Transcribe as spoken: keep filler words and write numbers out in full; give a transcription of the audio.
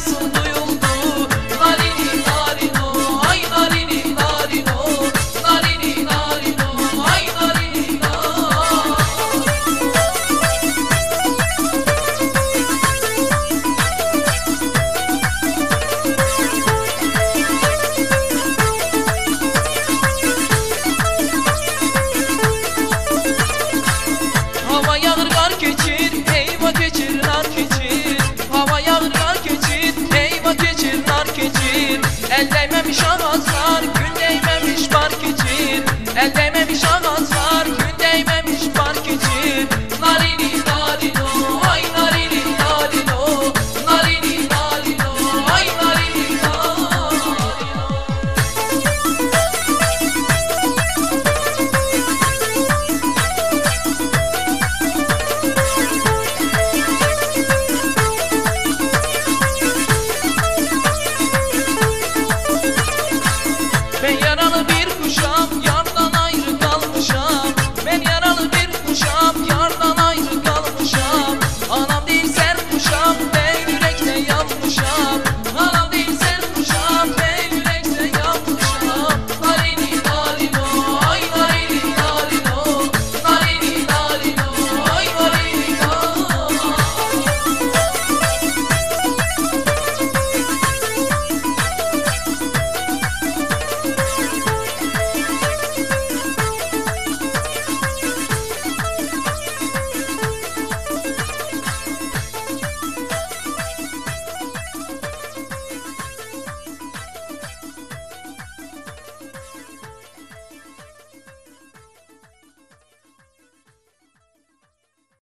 nasıl duyuldu? Narini narino, ay narini narino, narini narino, ay narini narino. Hava yağır kar keçir, eyvah keçir nar keçir. Hava yağır kar keçir, eyvah keçir nar keçir. El değmemiş ağaçlar, gün değmemiş bar keçir. El değmemiş ağaçlar, gün değmemiş bar keçir. Narini narino, ay narini narino, narini narino, ay narini narino. Ben yaralı bir